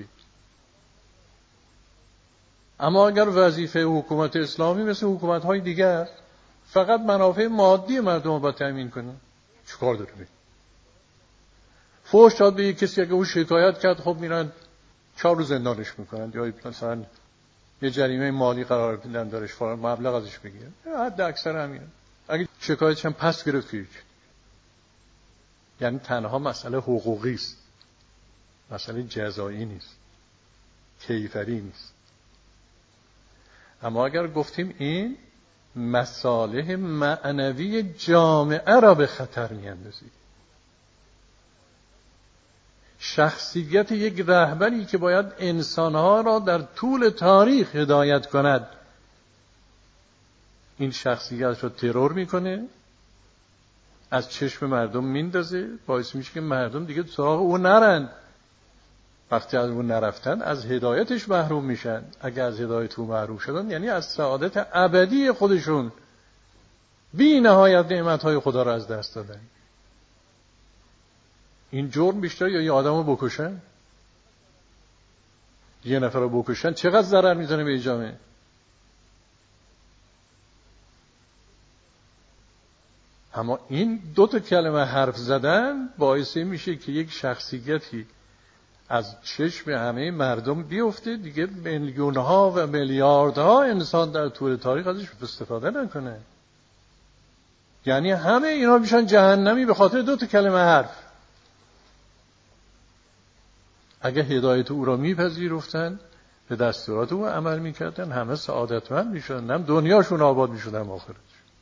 اما اگر وظیفه حکومت اسلامی مثل حکومت‌های دیگر فقط منافع مادی مردم رو باید تامین کنه، چیکار داره بگه؟ فحش داد به یک کسی، اگه او شکایت کرد، خب میرن 4 روز زندانش میکنن، یا مثلا یه جریمه مالی قرار میدن دارش، مبلغ ازش بگیرن، حد اکثر همینه. اگه شکایتش هم پس گرفت، یعنی تنها مسئله حقوقی است، مسئله جزایی نیست، کیفری نیست. اما اگر گفتیم این مصالح معنوی جامعه را به خطر میاندازید، شخصیت یک رهبری که باید انسانها را در طول تاریخ هدایت کند، این شخصیت را ترور میکنه، از چشم مردم میندازه، باعث میشه که مردم دیگه سراغ او نرن. وقتی از اون نرفتن از هدایتش محروم میشن. اگه از هدایت او محروم شدن یعنی از سعادت ابدی خودشون، بی نهایت نعمتهای خدا را از دست دادن. این جرم بیشتر یا یه آدم رو بکشن؟ یه نفر رو بکشن چقدر ضرر میزنه به جامعه؟ اما این 2 تا کلمه حرف زدن باعث میشه که یک شخصیتی از چشم همه مردم بیفته، دیگه میلیون‌ها و میلیاردها انسان در طول تاریخ ازش استفاده نکنه. یعنی همه اینا میشن جهنمی به خاطر 2 تا کلمه حرف. اگه هدایت او را میپذیرفتن، به دستورات او عمل میکردن، همه سعادتمند میشدن، هم دنیاشون آباد میشدن، هم آخرت.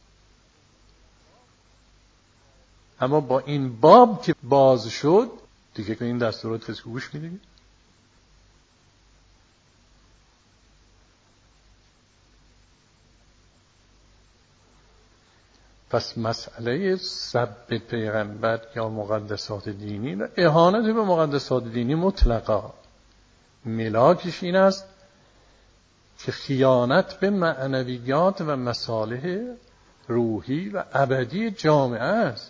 اما با این باب که باز شد دیگه که این دستورات کسی گوش میده. پس مسئله سب پیغمبر یا مقدسات دینی و اهانت به مقدسات دینی مطلقا ملاکش این است که خیانت به معنویات و مصالح روحی و ابدی جامعه است.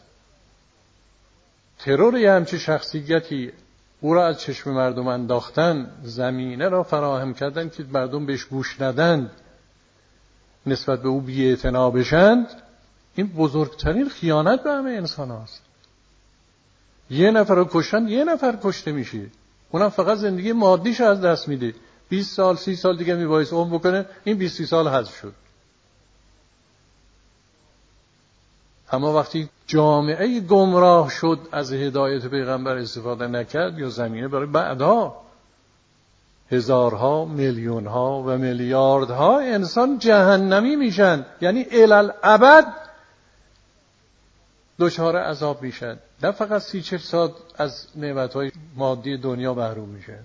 ترور یه همچین شخصیتی او را از چشم مردم انداختن، زمینه را فراهم کردن که مردم بهش گوش ندند، نسبت به او بی‌اعتنا بشند، این بزرگترین خیانت به همه انسان هاست. یه نفر رو کشتن، یه نفر کشته میشه، اونم فقط زندگی مادیش از دست میده. 20 سال 30 سال دیگه میبایست عمر بکنه، این 20 سال حذف شد. اما وقتی جامعه گمراه شد، از هدایت پیغمبر استفاده نکرد، یا زمینه برای بعدا هزارها، میلیونها و میلیاردها انسان جهنمی میشن، یعنی الالابد دچار عذاب میشن، نه فقط 30-40 سال از نعمتهای مادی دنیا محروم میشن.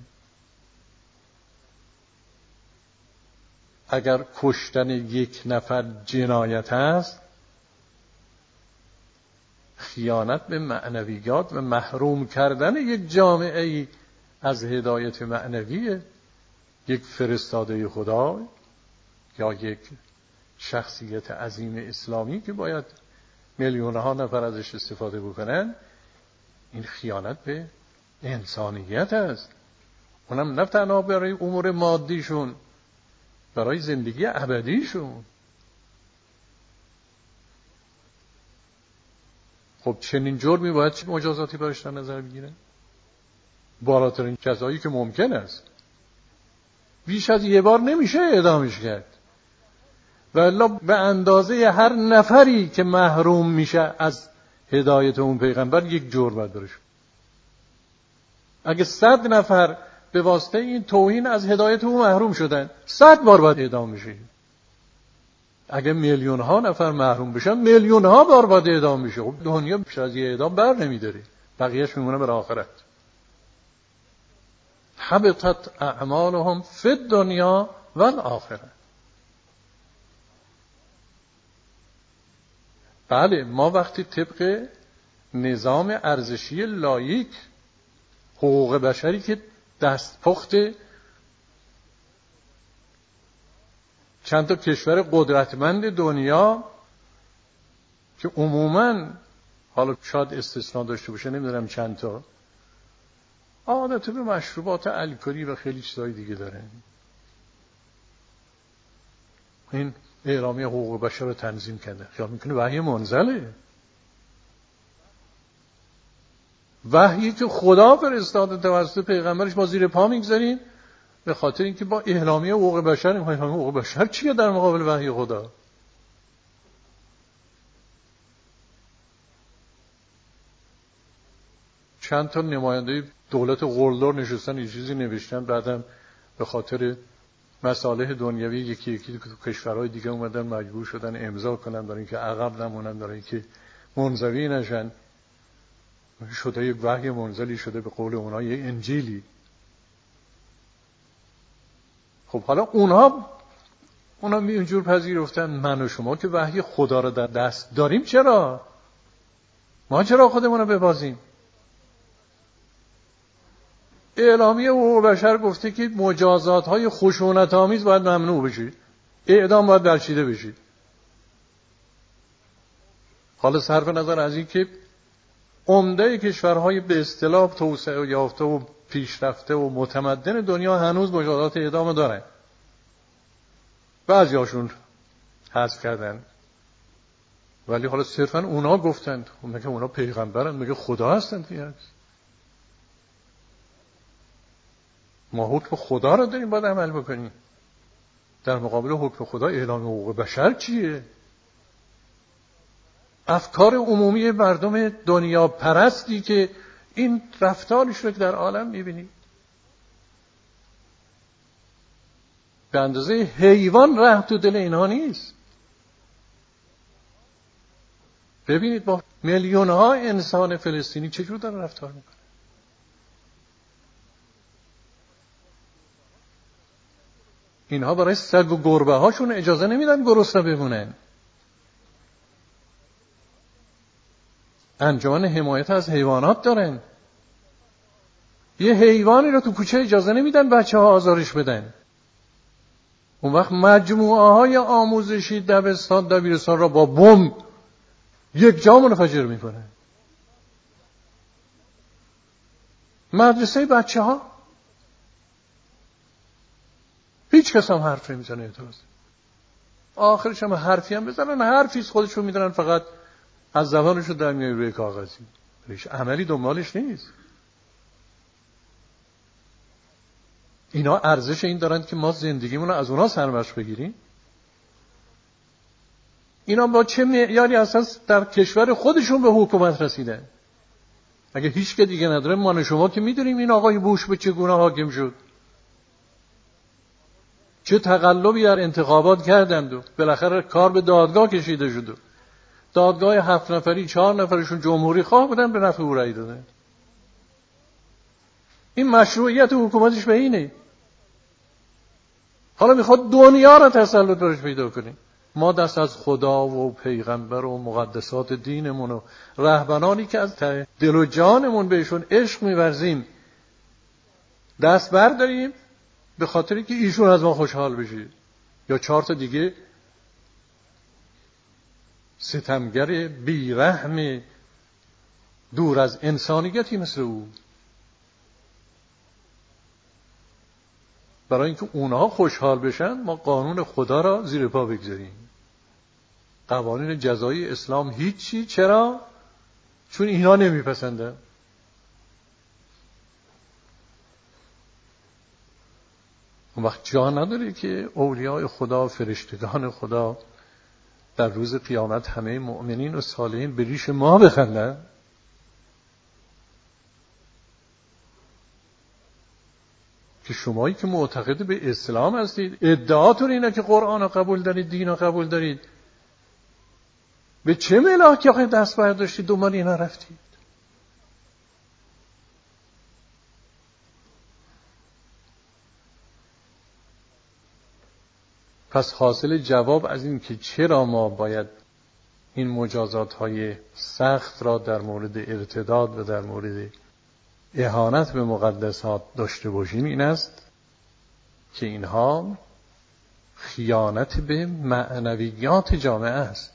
اگر کشتن یک نفر جنایت است، خیانت به معنویات و محروم کردن یک جامعه از هدایت معنوی یک فرستاده خدا یا یک شخصیت عظیم اسلامی که باید میلیونها نفر ازش استفاده بکنن، این خیانت به انسانیت است. اونم نه تنها برای امور مادیشون، برای زندگی ابدیشون. خب چنین جرمی باید چه مجازاتی برش در نظر بگیره؟ بالاترین جزایی که ممکن است. بیش از یه بار نمیشه اعدامش کرد، والا به اندازه هر نفری که محروم میشه از هدایت اون پیغمبر یک جرم باید برش. اگه 100 نفر به واسطه این توهین از هدایت اون محروم شدن، 100 بار باید اعدام بشه. اگه میلیون ها نفر محروم بشن، میلیون ها بار باید اعدام بشه. خب دنیا بیش از یه اعدام بر نمیداره، بقیهش میمونه برای آخرت. حبطت اعمالهم فی الدنیا و الاخره. بله، ما وقتی طبق نظام ارزشی لاییک، حقوق بشری که دستپخت چند تا کشور قدرتمند دنیا که عموماً، حالا شاید استثناء داشته باشه، نمیدونم چند تا، عادت به مشروبات الکلی و خیلی چیزای دیگه داره، این اعلامیه حقوق بشر رو تنظیم کرده. خیال میکنه وحی منزله، وحیی که خدا فرستاده توسط پیغمبرش ما زیر پا میگذاریم به خاطر اینکه با اعلامیه حقوق بشر. اعلامیه حقوق بشر چیه در مقابل وحی خدا؟ چند تا نماینده دولت قلدر نشستن یه چیزی نوشتن، بعدم به خاطر مصالح دنیوی یکی یکی کشورهای دیگه اومدن مجبور شدن امضا کنن برای اینکه عقب نمونن، برای اینکه منزوی نشن. شده یک وحی منزلی شده، به قول اونها یک انجیلی. خب حالا اونها اینجور پذیرفتن من و شما که وحی خدا رو در دست داریم، چرا؟ ما چرا خودمون رو ببازیم؟ اعلامیه حقوق بشر گفته که مجازات‌های خشونت‌آمیز باید ممنوع بشه، اعدام باید برچیده بشه. حالا صرف نظر از این که عمده کشورهای به اصطلاح توسعه یافته و پیشرفته و متمدن دنیا هنوز مجازات اعدام دارن، بعضیاشون حذف کردن، ولی حالا صرفا اونا گفتن. میگه اونا پیغمبرن، میگه خدا هستن دیگه. ما حکم خدا رو داریم باید عمل بکنیم. در مقابل حکم خدا اعلام حقوق بشر چیه؟ افکار عمومی مردم دنیا پرستی که این رفتارش رو در عالم میبینیم، به اندازه حیوان رحم تو دل اینها نیست. ببینید با میلیون ها انسان فلسطینی چجور داره رفتار میکنه. اینها برای سگ و گربه هاشون اجازه نمیدن گرسنه بمونن. انجمن حمایت از حیوانات دارن، یه حیوانی رو تو کوچه اجازه نمیدن بچه ها آزارش بدن. اون وقت مجموعه های آموزشی دبستان دبیرستان را با بمب یک جا منفجر میکنه. مدرسه بچه ها هیچ کس هم حرف نمیزنه اعتراض. آخرش هم حرفی هم بزنن، حرفیست خودشون میدونن، فقط از زبانشون در میاد روی کاغذی، هیچ عملی دنبالش نیست. اینا ارزش این دارن که ما زندگیمون رو از اونا سرمشق بگیریم؟ اینا با چه معیاری اساس در کشور خودشون به حکومت رسیدن؟ اگه هیچ که دیگه نداره، ما شما که میدونیم این آقای بوش به چگونه حاکم شد، چه تقلبی در انتخابات کردند و بالاخره کار به دادگاه کشیده شد. دادگاه 7 نفری 4 نفرشون جمهوری خواه بودن، به نفع او رأی دادن. این مشروعیت حکومتش به اینه. حالا میخواد دنیا را تسلط برش پیدا کنه. ما دست از خدا و پیغمبر و مقدسات دینمون و رهبرانی که از دل و جانمون بهشون عشق می‌ورزیم دست برداریم به خاطر که ایشون از ما خوشحال بشه، یا 4 تا دیگه ستمگر بیرحم دور از انسانیتی مثل او. برای اینکه اونها خوشحال بشن ما قانون خدا را زیر پا بگذاریم. قوانین جزایی اسلام هیچی. چرا؟ چون اینا نمیپسندن. اون وقت جا نداره که اولیاء خدا، فرشتگان خدا در روز قیامت همه مؤمنین و صالحین به ریش ما بخندن. که شمایی که معتقد به اسلام هستید، ادعاتون اینه که قرآن رو قبول دارید، دین رو قبول دارید، به چه ملاک که دست برداشتید دنبال اینا رفتید؟ پس حاصل جواب از این که چرا ما باید این مجازات های سخت را در مورد ارتداد و در مورد اهانت به مقدسات داشته باشیم این است که اینها خیانت به معنویات جامعه است.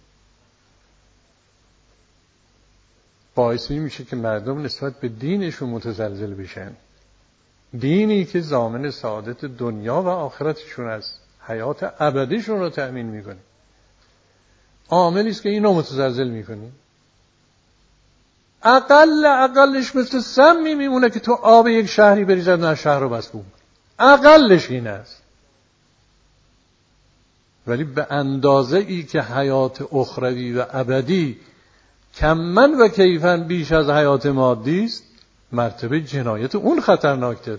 باعث میشه که مردم نسبت به دینشون متزلزل بشن. دینی که ضامن سعادت دنیا و آخرتشون است، حیات ابدیشون رو تأمین میکنه، عاملی است که اینو متزلزل میکنه. اقلش مثل سمی میمونه که تو آب یک شهری بریزد نه شهر رو مسموم. اقلش این است. ولی به اندازه ای که حیات اخروی و ابدی کمن و کیفن بیش از حیات مادی است، مرتبه جنایت اون خطرناک تره.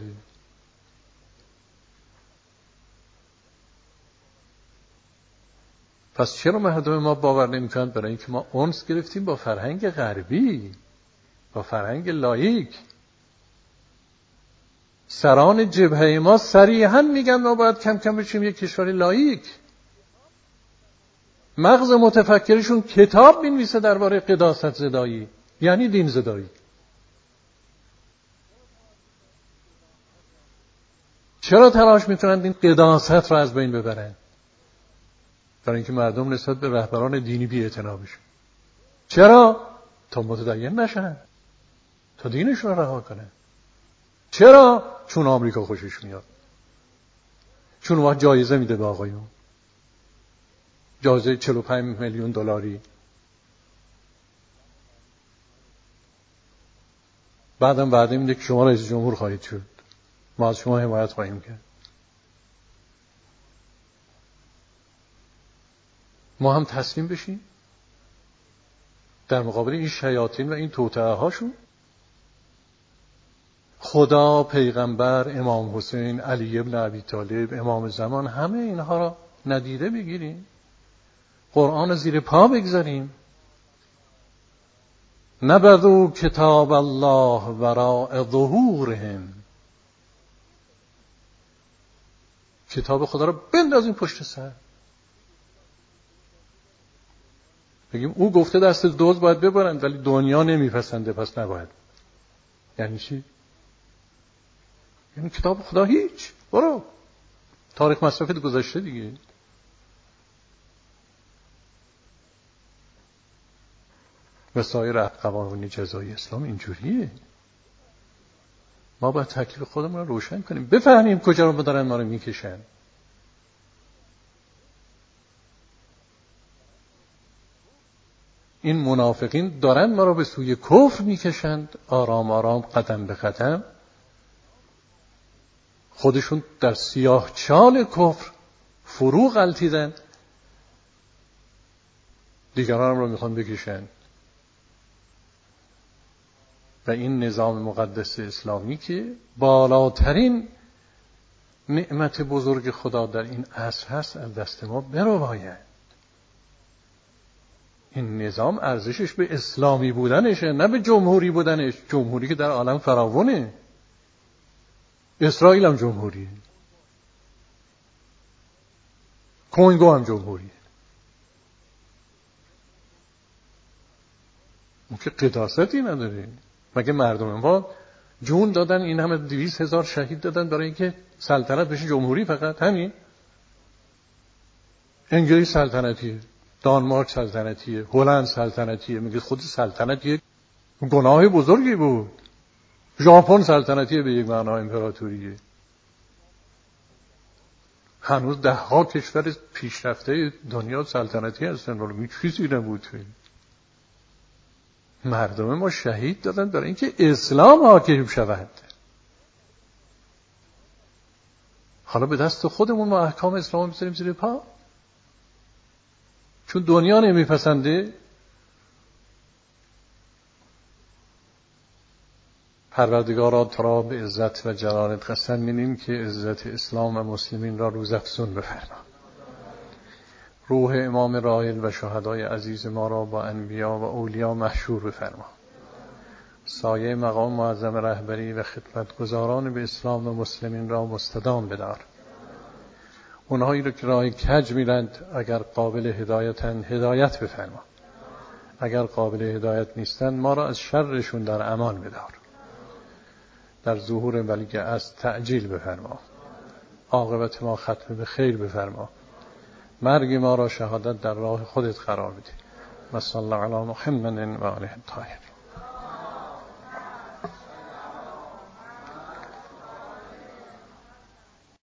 پس چرا مردم ما باور نمی‌کنند؟ برای اینکه ما انس گرفتیم با فرهنگ غربی، با فرهنگ لایک. سران جبهه ما صریحاً میگن ما باید کم کم بشیم یک کشور لایک. مغز متفکرشون کتاب می‌نویسه درباره قداست زدایی، یعنی دین زدایی. چرا تلاش میکنند این قداست را از بین ببرند؟ برای اینکه مردم نسبت به رهبران دینی بی‌اعتنا بشن. چرا؟ تا متدین نشن، تا دینشون رو رها کنن. چرا؟ چون آمریکا خوشش میاد، چون وقت جایزه میده به آقایون، جایزه 45 میلیون دلاری. بعدم وعده میده که شما رئیس جمهور خواهید شد، ما از شما حمایت خواهیم کرد. ما هم تسلیم بشیم در مقابل این شیاطین و این توطئه هاشون؟ خدا، پیغمبر، امام حسین، علی ابن ابی طالب، امام زمان، همه اینها را ندیده بگیریم، قرآن زیر پا بگذاریم. نبذوا کتاب الله وراء ظهورهم، کتاب خدا را بندازیم پشت سر. بگیم او گفته دست دوز باید ببرند ولی دنیا نمیپسنده پس نباید. یعنی چی؟ یعنی کتاب خدا هیچ، برو. تاریخ مصرفت گذاشته دیگه. و سایر قوانین جزایی اسلام اینجوریه. ما باید تکلیف خودمون رو روشن کنیم، بفهمیم کجا رو دارن ما رو میکشن. این منافقین دارن ما رو به سوی کفر میکشند، آرام آرام، قدم به قدم. خودشون در سیاه چال کفر فرو غلطیدن، دیگران رو میخوان بکشن. و این نظام مقدس اسلامی که بالاترین نعمت بزرگ خدا در این عصر هست، از دست ما برباید. این نظام ارزشش به اسلامی بودنشه، نه به جمهوری بودنش. جمهوری که در عالم فراوونه، اسرائیل هم جمهوریه، کنگو هم جمهوریه. اون که قداستی نداره. مگه مردم ما جون دادن، این همه 200,000 شهید دادن برای اینکه سلطنت بشه جمهوری؟ فقط همین؟ انگلیس سلطنتیه، دانمارک سلطنتیه، هلند سلطنتیه. میگه خود سلطنتیه گناه بزرگی بود. ژاپن سلطنتیه به یک معنا امپراتوریه. هنوز 10 کشور پیشرفته دنیا سلطنتی هستن، ولی هیچ چیزی نبود. مردم ما شهید دادن برای اینکه اسلام حاکم شود. حالا به دست خودمون ما احکام اسلام بذاریم زیر پا، چون دنیا نمیپسنده. پروردگارا تو را به عزت و جلالت قسم می‌دهیم که عزت اسلام و مسلمین را روزافزون بفرما. روح امام راحل و شهدای عزیز ما را با انبیا و اولیا محشور بفرما. سایه مقام معظم رهبری و خدمتگزاران به اسلام و مسلمین را مستدام بدار. اونهایی رو که راه کج میرند، اگر قابل هدایتند هدایت بفرما، اگر قابل هدایت نیستند ما را از شرشون در امان بدار. در ظهور ولی از تعجیل بفرما. عاقبت ما ختم به خیر بفرما. مرگ ما را شهادت در راه خودت قرار بده. و صلی الله علی محمد و آله الطاهرین.